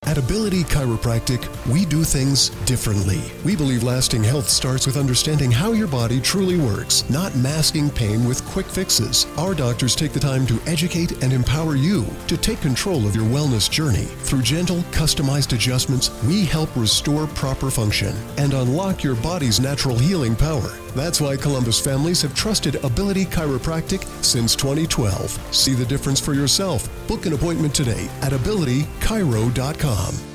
At Ability Chiropractic, we do things differently. We believe lasting health starts with understanding how your body truly works, not masking pain with quick fixes. Our doctors take the time to educate and empower you to take control of your wellness journey. Through gentle, customized adjustments, we help restore proper function and unlock your body's natural healing power. That's why Columbus families have trusted Ability Chiropractic since 2012. See the difference for yourself. Book an appointment today at abilitychiro.com.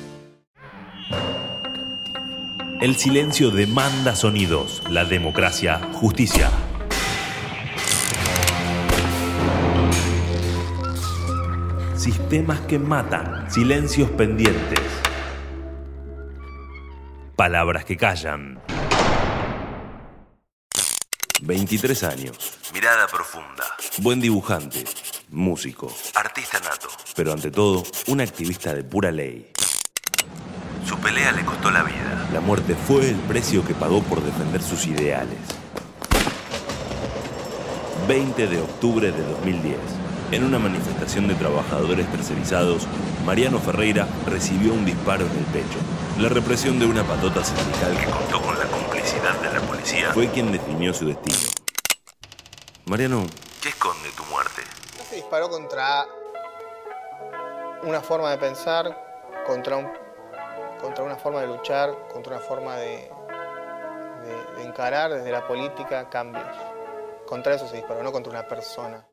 El silencio demanda sonidos. La democracia, justicia. Sistemas que matan. Silencios pendientes. Palabras que callan. 23 años, mirada profunda, buen dibujante, músico, artista nato, pero ante todo, un activista de pura ley. Su pelea le costó la vida. La muerte fue el precio que pagó por defender sus ideales. 20 de octubre de 2010. En una manifestación de trabajadores tercerizados, Mariano Ferreira recibió un disparo en el pecho. La represión de una patota sindical que contó con la complicidad de la policía fue quien definió su destino. Mariano, ¿qué esconde tu muerte? Se disparó contra una forma de pensar, contra una forma de luchar, contra una forma de encarar desde la política cambios. Contra eso se disparó, no contra una persona.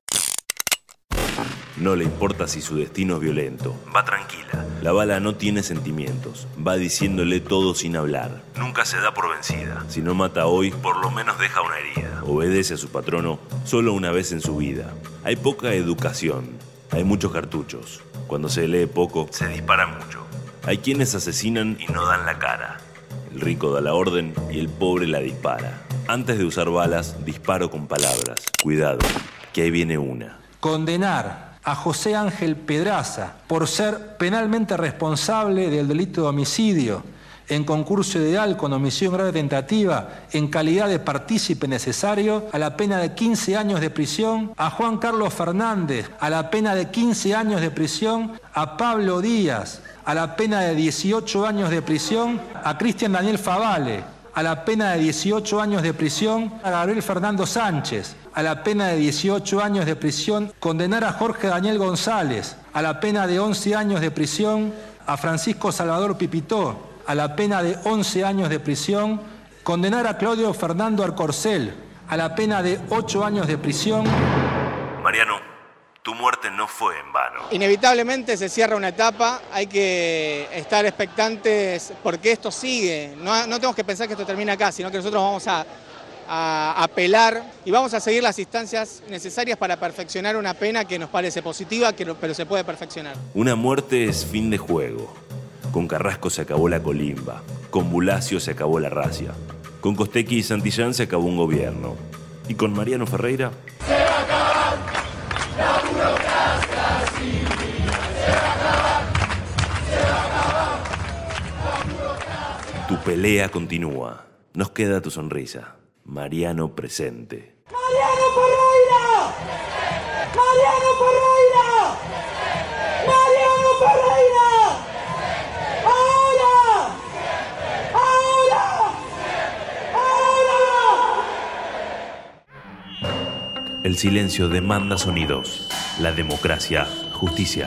No le importa si su destino es violento. Va tranquila. La bala no tiene sentimientos. Va diciéndole todo sin hablar. Nunca se da por vencida. Si no mata hoy, por lo menos deja una herida. Obedece a su patrono solo una vez en su vida. Hay poca educación. Hay muchos cartuchos. Cuando se lee poco, se dispara mucho. Hay quienes asesinan y no dan la cara. El rico da la orden y el pobre la dispara. Antes de usar balas, disparo con palabras. Cuidado, que ahí viene una. Condenar a José Ángel Pedraza por ser penalmente responsable del delito de homicidio en concurso ideal con omisión grave tentativa en calidad de partícipe necesario a la pena de 15 años de prisión, a Juan Carlos Fernández a la pena de 15 años de prisión, a Pablo Díaz a la pena de 18 años de prisión, a Cristian Daniel Favale a la pena de 18 años de prisión, a Gabriel Fernando Sánchez a la pena de 18 años de prisión, condenar a Jorge Daniel González a la pena de 11 años de prisión, a Francisco Salvador Pipitó a la pena de 11 años de prisión, condenar a Claudio Fernando Arcorcel a la pena de 8 años de prisión. Mariano, tu muerte no fue en vano. Inevitablemente se cierra una etapa, hay que estar expectantes porque esto sigue. No tenemos que pensar que esto termina acá, sino que nosotros vamos a apelar y vamos a seguir las instancias necesarias para perfeccionar una pena que nos parece positiva, pero se puede perfeccionar. Una muerte es fin de juego. Con Carrasco se acabó la colimba, con Bulacio se acabó la racia, con Costecchi y Santillán se acabó un gobierno, y con Mariano Ferreira se va a acabar la burocracia civil, se va a acabar la burocracia. Tu pelea continúa. Nos queda tu sonrisa. Mariano presente. ¡Mariano Ferreira! ¡Mariano Ferreira! ¡Mariano Ferreira! ¡Ahora! ¡Ahora! ¡Ahora! El silencio demanda sonidos. La democracia, justicia.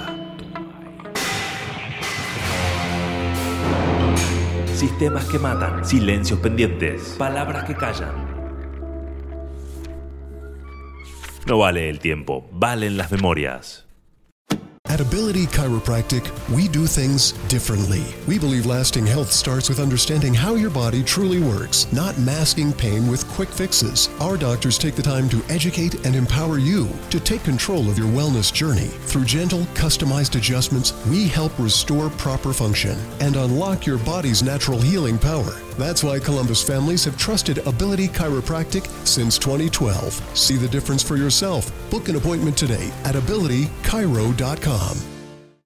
Sistemas que matan. Silencios pendientes. Palabras que callan. No vale el tiempo, valen las memorias. At Ability Chiropractic, we do things differently. We believe lasting health starts with understanding how your body truly works, not masking pain with quick fixes. Our doctors take the time to educate and empower you to take control of your wellness journey. Through gentle, customized adjustments, we help restore proper function and unlock your body's natural healing power. That's why Columbus families have trusted Ability Chiropractic since 2012. See the difference for yourself. Book an appointment today at abilitychiro.com.